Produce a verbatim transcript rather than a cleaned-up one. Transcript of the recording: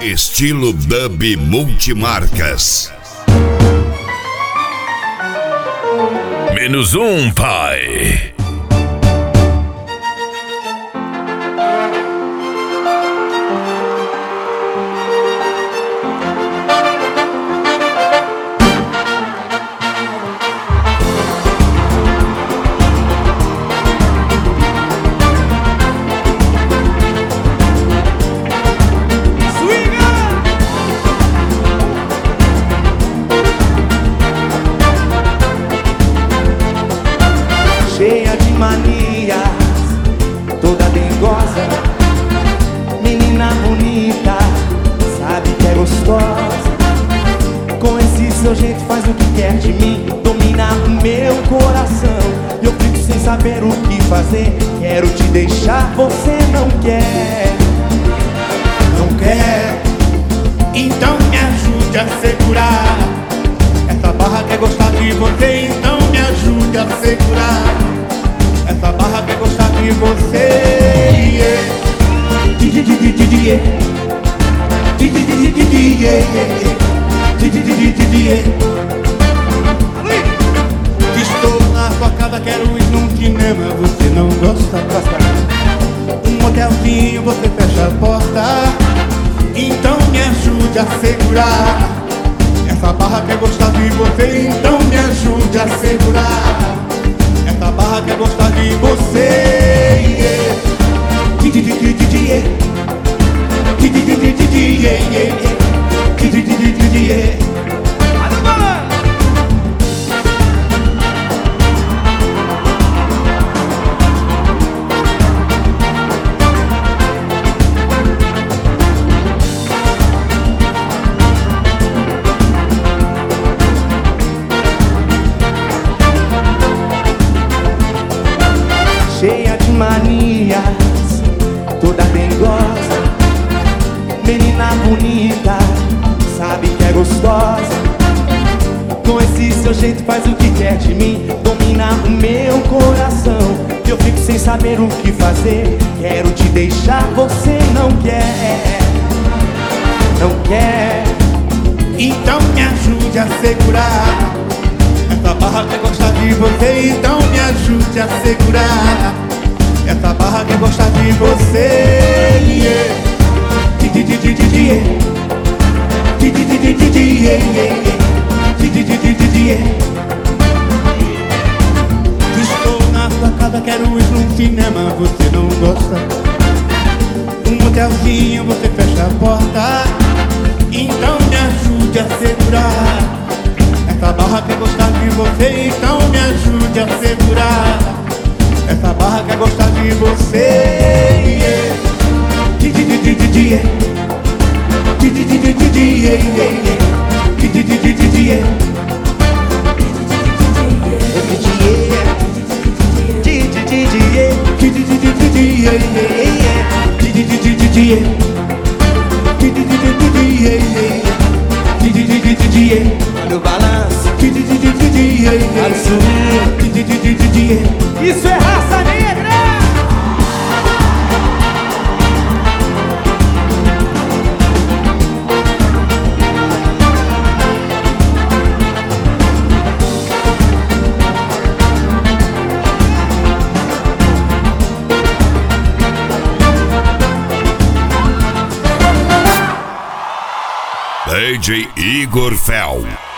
Estilo dub multimarcas. Menos um, pai. Cheia de manias, toda dengosa, menina bonita, sabe que é gostosa. Com esse seu jeito faz o que quer de mim, domina o meu coração. E eu fico sem saber o que fazer, quero te deixar, você não quer. Não quer, então me ajude a segurar. Essa barra quer gostar de você, então me ajude a segurar. Essa barra quer gostar de você. Estou na sua casa, quero ir num cinema, você não gosta? Um hotelzinho, você fecha a porta, então me ajude a segurar. Essa barra quer gostar de você, então me ajude a segurar. Essa barra quer gostar de você. cheia de manias, toda dengosa, menina bonita, sabe que é gostosa. Com esse seu jeito faz o que quer de mim, domina o meu coração. Eu fico sem saber o que fazer, quero te deixar, você não quer. Não quer, então me ajude a segurar. Essa barra quer gostar de você, então me ajude a segurar. Essa barra quer gostar de você. Estou na sua casa, quero ir num cinema, você não gosta? Um hotelzinho, você fecha a porta, então me ajude a segurar. Essa barra quer gostar de você, então me ajude a segurar. Essa barra quer gostar de você. no balanço, olha o swing. Isso é raça negra! D J Igor Fel.